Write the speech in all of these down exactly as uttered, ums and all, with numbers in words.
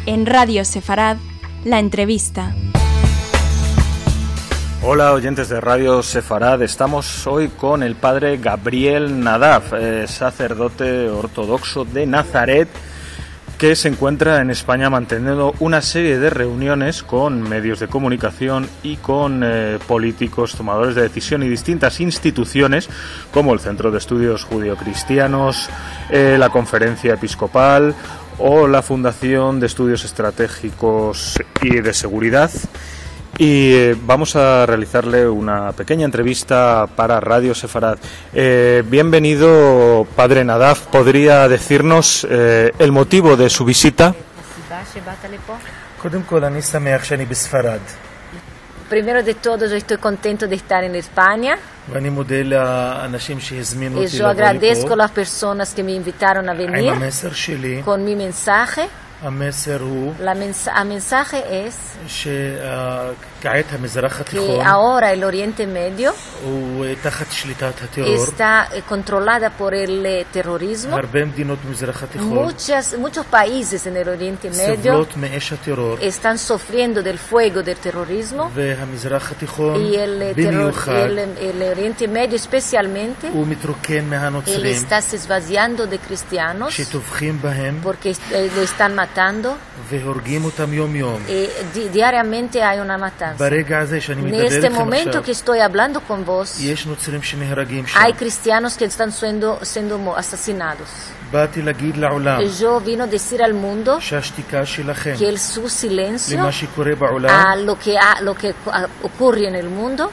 En Radio Sefarad, la entrevista. Hola oyentes de Radio Sefarad, estamos hoy con el padre Gabriel Nadav, eh, sacerdote ortodoxo de Nazaret, que se encuentra en España manteniendo una serie de reuniones con medios de comunicación y con eh, políticos, tomadores de decisión y distintas instituciones como el Centro de Estudios Judio-Cristianos, eh, la Conferencia Episcopal o la Fundación de Estudios Estratégicos y de Seguridad. Y eh, vamos a realizarle una pequeña entrevista para Radio Sefarad. Eh, bienvenido, padre Nadav. ¿Podría decirnos eh, el motivo de su visita? Primero de todo, yo estoy contento de estar en España. Y yo agradezco a las personas que me invitaron a venir con mi mensaje. La mens- el mensaje es que ahora el Oriente Medio está controlada por el eh, terrorismo. Muchas, muchos países en el Oriente Medio están sufriendo del fuego del terrorismo, y el, eh, terror, el, el Oriente Medio especialmente él está se esvaziando de cristianos porque eh, lo están matando. Eh, di- diariamente hay una matanza. En este momento que estoy hablando con vos, hay cristianos que están siendo, siendo asesinados. Y yo vino a decir al mundo que el, su silencio a lo que, a, lo que a, ocurre en el mundo,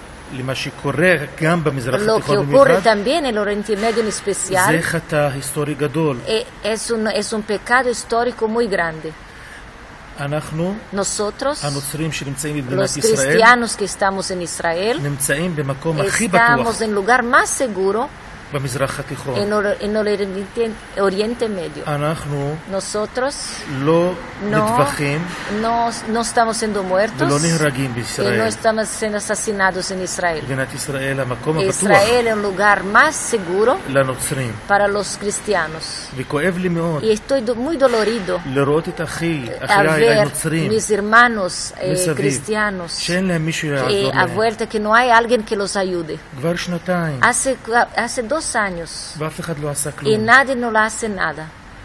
lo que ocurre también en el Oriente Medio en especial, eh, es, un, es un pecado histórico muy grande. Nosotros, los cristianos que estamos en Israel, estamos en el lugar más seguro en el, en el Oriente, Oriente Medio. Nosotros no, no, no estamos siendo muertos y no estamos siendo asesinados en Israel. Israel es un lugar más seguro para los cristianos. Y estoy do, muy dolorido a ver mis hermanos eh, cristianos eh, a vuelta que no hay alguien que los ayude. Hace, hace dos años y nadie no hace nada.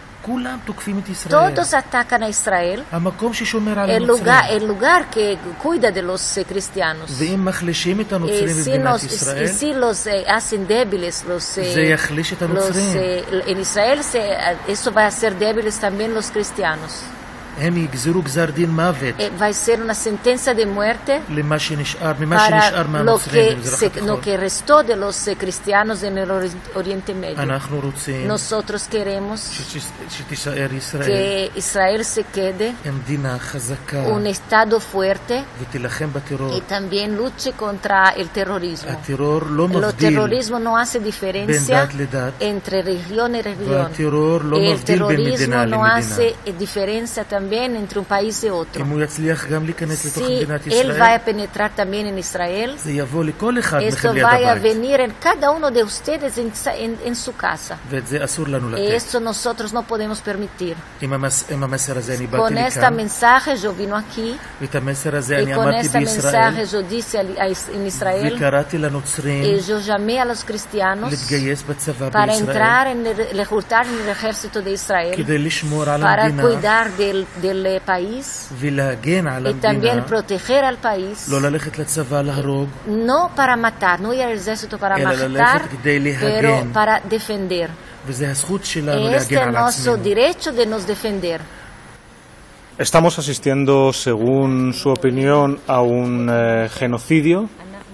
Todos atacan a Israel, el lugar, el lugar que cuida de los eh, cristianos. Y si, nos, y si los eh, hacen débiles, los, eh, los, eh, en Israel se, eso va a hacer débiles también los cristianos. Eh, va a ser una sentencia de muerte para lo que, se, lo que restó de los eh, cristianos en el Oriente Medio. Nosotros queremos que Israel se quede un estado fuerte y también luche contra el terrorismo. El terrorismo no hace diferencia entre religión y religión. El terrorismo no hace diferencia también entre un país y otro. Si él va a penetrar también en Israel, esto va a venir en cada uno de ustedes en, en, en su casa. Y eso nosotros no podemos permitir. Con este mensaje yo vino aquí, y con este mensaje yo dije en Israel, y yo llamé a los cristianos para entrar en el, reclutar en el ejército de Israel, para cuidar del del país y también proteger al país, no para matar, no ir al ejército para matar, pero para defender. Este es nuestro derecho de nos defender. Estamos asistiendo, según su opinión, a un eh, genocidio.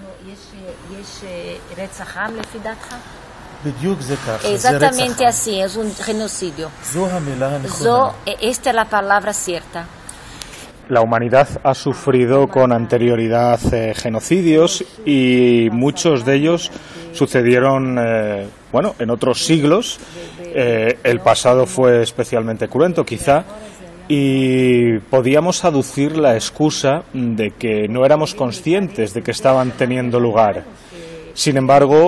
Exactamente así, es un genocidio. Zo, esta es la palabra cierta. La humanidad ha sufrido con anterioridad eh, genocidios y muchos de ellos sucedieron eh, bueno, en otros siglos. Eh, el pasado fue especialmente cruento, quizá, y podíamos aducir la excusa de que no éramos conscientes de que estaban teniendo lugar. Sin embargo,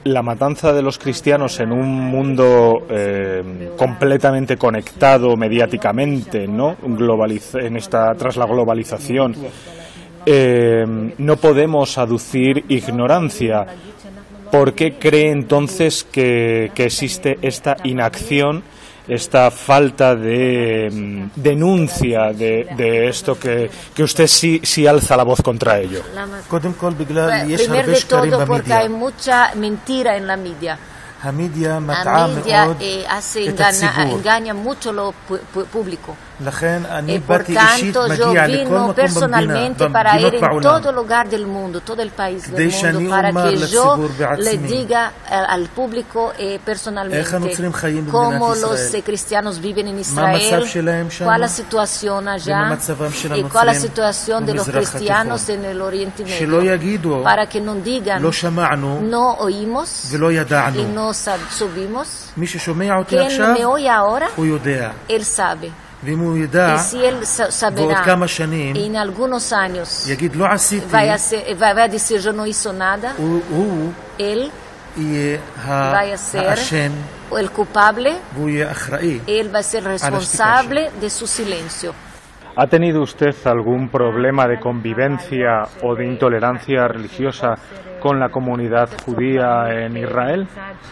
la matanza de los cristianos en un mundo eh, completamente conectado mediáticamente, ¿no? Globaliz- en esta, tras la globalización, eh, no podemos aducir ignorancia. ¿Por qué cree entonces que, que existe esta inacción, esta falta de um, denuncia de, de esto que, que usted sí, sí alza la voz contra ello? Primero de todo porque hay mucha mentira en la media. La media eh, hace engaña, engaña mucho lo pu- público. Y por tanto yo vino personalmente para ir en todo lugar del mundo, todo el país del mundo, para que yo le diga al público eh, personalmente cómo los eh, cristianos viven en Israel, cuál es la situación allá y cuál es la situación de los cristianos en el Oriente Medio, para que no digan no oímos y no subimos. Quien me oye ahora, él sabe. Y si él saberá, en algunos años va a, ser, va a decir yo no hizo nada, él va a ser el culpable, él va a ser responsable de su silencio. ¿Ha tenido usted algún problema de convivencia o de intolerancia religiosa con la comunidad judía en Israel?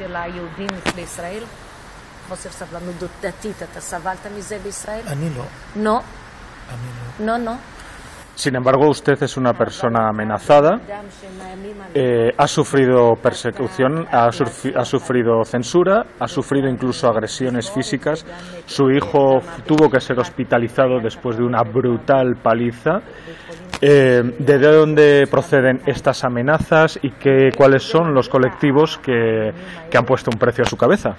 Você está falando do, da Tita, da Savalta Miséria de Israel? No. No, no. Sin embargo, usted es una persona amenazada, eh, ha sufrido persecución, ha, surfi- ha sufrido censura, ha sufrido incluso agresiones físicas. Su hijo tuvo que ser hospitalizado después de una brutal paliza. Eh, ¿De dónde proceden estas amenazas y qué, cuáles son los colectivos que, que han puesto un precio a su cabeza?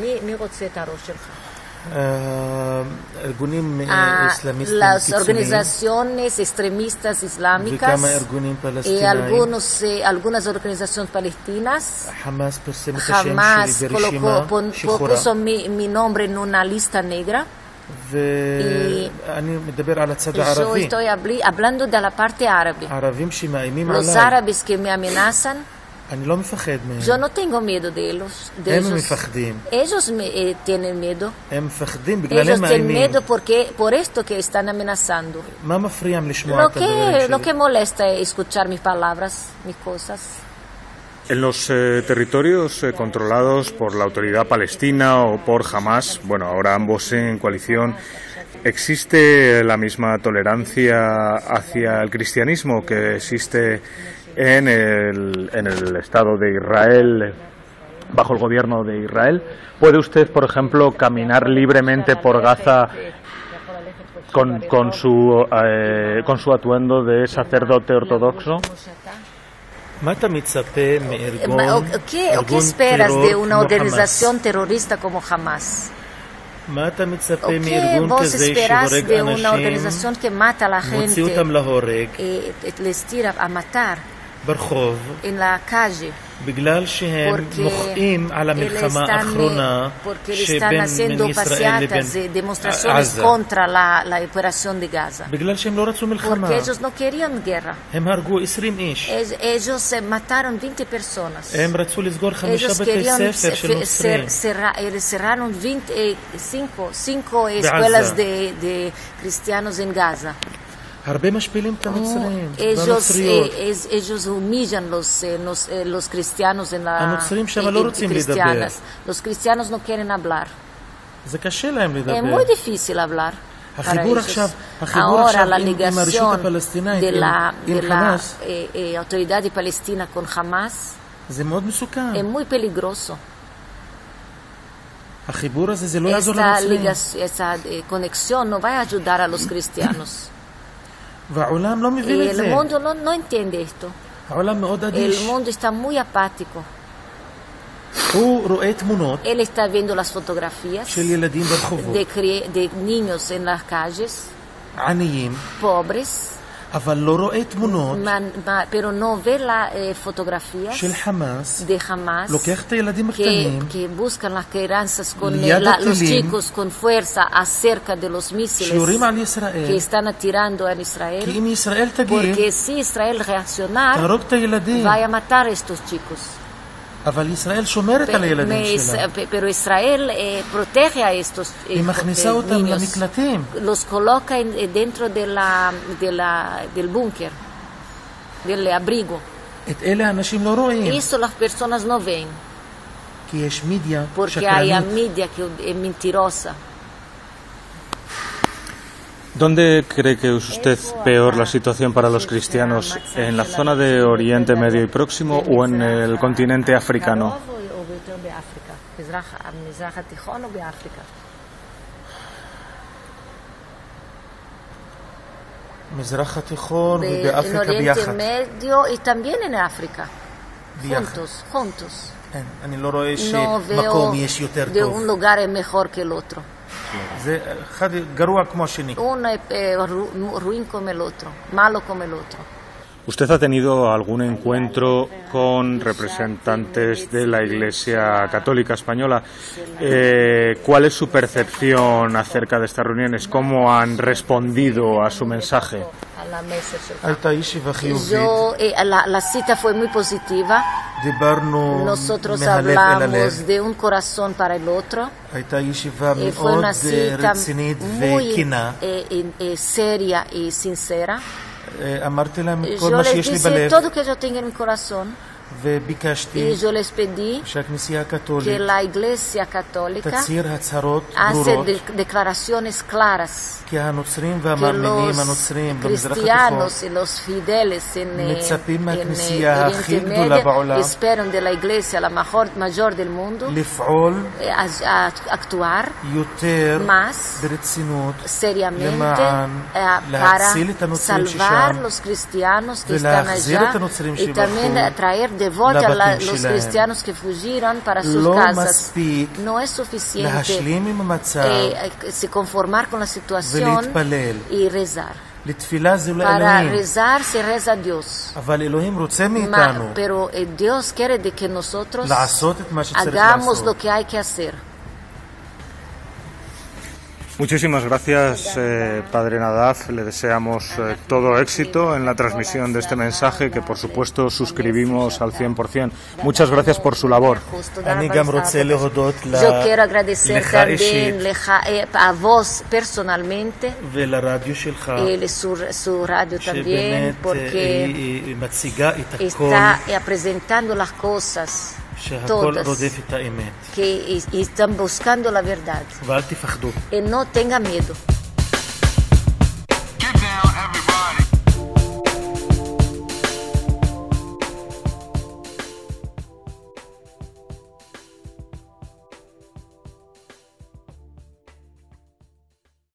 Uh, las organizaciones extremistas islámicas y algunos, eh, algunas organizaciones palestinas. Jamás colocó, pon, puso mi, mi nombre en una lista negra. Y yo estoy hablando de la parte árabe. Los árabes que me amenazan, yo no tengo miedo de ellos. De ellos. Ellos me, eh, tienen miedo. Ellos tienen miedo porque, por esto que están amenazando. Lo que, lo que molesta es escuchar mis palabras, mis cosas. En los eh, territorios eh, controlados por la autoridad palestina o por Hamas, bueno, ahora ambos en coalición, ¿existe la misma tolerancia hacia el cristianismo que existe en el, en el Estado de Israel, bajo el gobierno de Israel? ¿Puede usted, por ejemplo, caminar libremente por Gaza con, con, su, eh, con su atuendo de sacerdote ortodoxo? ¿Qué, ¿Qué esperas de una organización terrorista como Hamas? ¿O qué vos esperas de una organización que mata a la gente y les tira a matar en la calle? Porque, porque están haciendo paseatas, demostraciones contra la, la operación de Gaza. Porque ellos no querían guerra. Ellos, ellos mataron veinte personas. Ellos querían cer, cerrar, cerraron veinticinco cinco escuelas de, de cristianos en Gaza. Ellos, eh, ellos humillan los, eh, los, eh, los cristianos en la y, y cristianas. Los cristianos no quieren hablar. Es muy difícil hablar para ellos. Ahora la ligación de la, de la eh, eh, autoridad palestina con Hamas es muy peligroso. Esta, ligación, esta eh, conexión no va a ayudar a los cristianos. Y el mundo no, no entiende esto. El mundo está muy apático. Él está viendo las fotografías de, de niños en las calles, pobres, Man, ma, pero no ve las eh, fotografías de Hamas que, que buscan las crianzas con eh, la, los chicos con fuerza acerca de los misiles que están atirando en Israel, porque si Israel reaccionar va a matar a estos chicos. אבל ישראל שומרת על הילדים שלה. Pero Israel eh, protege a estos eh, היא מכניסה אותם למקלטים. Los coloca en, dentro de la, de la, del búnker, del abrigo. את אלה האנשים לא רואים. Eso las personas no ven. כי יש מידיה Porque שקרנית. hay a media que es mentirosa. ¿Dónde cree que es usted peor la situación para los cristianos? ¿En la zona de Oriente Medio y Próximo o en el continente africano? מזרח התיכון ובאפריקה ביחד. ביחד. En Oriente Medio y también en África. Juntos, juntos. אני לא רואה שמקום יש יותר de טוב. un lugar es mejor que el otro. זה אחד גרוע כמו השני. Uno es eh, ru- ruin como el otro, malo como el otro. ¿Usted ha tenido algún encuentro con representantes de la Iglesia Católica Española? Eh, ¿Cuál es su percepción acerca de estas reuniones? ¿Cómo han respondido a su mensaje? הייתה ישיבה חיובית. Yo, eh, la, la cita fue muy positiva. דיברנו Nosotros מהלב אל הלב. hablamos de un corazón para el otro. הייתה ישיבה Eh, fue מאוד una cita רצינית muy וכנה. eh, eh, eh, seria y sincera. אמרתי להם כל Yo מה les שיש לי dije בלב, todo que yo tengo en mi corazón. וביקשתי Y yo les pedí שהכנסייה que הקתולית la Iglesia Católica תצהיר הצהרות hace ברורות, de- declaraciones claras. כי הנוצרים Que והמאמינים los הנוצרים במזרח התיכון cristianos y los fieles en, eh, מצפים en מהכנסייה eh, הכי Oriente גדולה Medio בעולם esperan de la iglesia la mejor, mayor del mundo לפעול eh, a, a actuar יותר más ברצינות seriamente למען eh, para להציל את הנוצרים salvar ששם los cristianos que están ולהחזיר allá את הנוצרים y también שברחו traer de vuelta a la- לבתים los שלהם. cristianos que fugiron para sus לא casas. מספיק No es suficiente להשלים עם המצב eh, se conformar con la situación ולהתפלל. y rezar. לתפילה זה Para לאלוהים, rezar se reza a Dios. אבל אלוהים רוצה Ma- מאיתנו pero eh, Dios quiere de que nosotros לעשות את מה שצריך hagamos לעשות. lo que hay que hacer. Muchísimas gracias, eh, Padre Nadaf. Le deseamos eh, todo éxito en la transmisión de este mensaje, que por supuesto suscribimos al cien por ciento. Muchas gracias por su labor. אני גם רוצה להודות Yo quiero agradecer לך también אישית leja- eh, a vos personalmente, ולרדיו שלך, eh, su, su radio también, שבאמת porque היא היא מציגה את הכל, está eh, presentando las cosas שהכל todas רודף את האמת. que y- y están buscando la verdad. ואל תפחדו. Y no tenga miedo.